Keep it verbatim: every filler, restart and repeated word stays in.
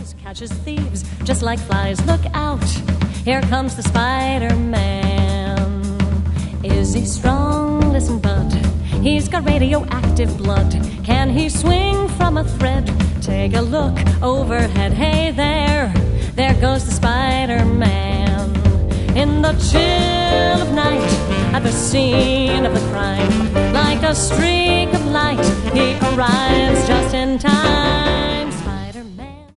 criminals, catches thieves just like flies. Look out, here comes the Spider-Man. Is he strong? Listen, bud, he's got radioactive blood. Can he swing from a thread? Take a look overhead. Hey there, there goes the Spider-Man. In the chill of night, at the scene of the crime, like a streak of light, he arrives just in time.